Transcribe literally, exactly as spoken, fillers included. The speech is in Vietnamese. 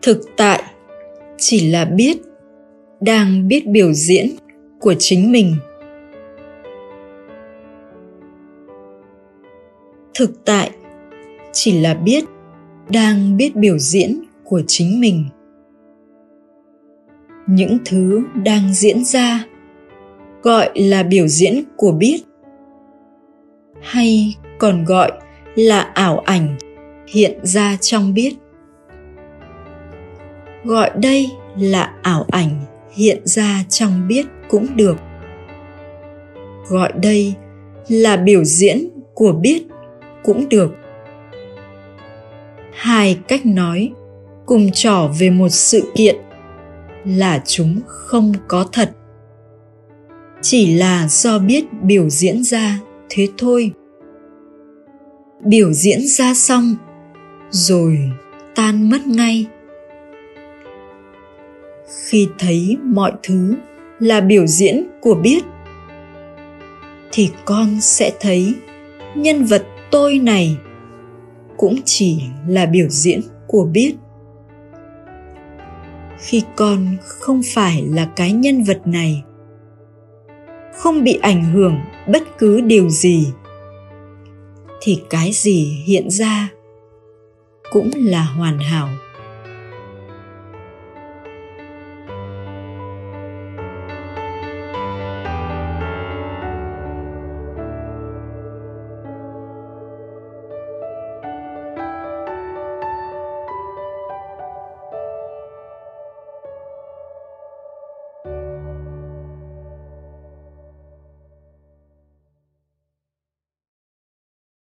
Thực tại chỉ là biết đang biết biểu diễn của chính mình. Thực tại chỉ là biết đang biết biểu diễn của chính mình. Những thứ đang diễn ra gọi là biểu diễn của biết, hay còn gọi là ảo ảnh hiện ra trong biết. Gọi đây là ảo ảnh hiện ra trong biết cũng được. Gọi đây là biểu diễn của biết cũng được. Hai cách nói cùng trỏ về một sự kiện là chúng không có thật, chỉ là do biết biểu diễn ra thế thôi. Biểu diễn ra xong rồi tan mất ngay. Khi thấy mọi thứ là biểu diễn của biết thì con sẽ thấy nhân vật tôi này cũng chỉ là biểu diễn của biết. Khi con không phải là cái nhân vật này, không bị ảnh hưởng bất cứ điều gì, thì cái gì hiện ra cũng là hoàn hảo.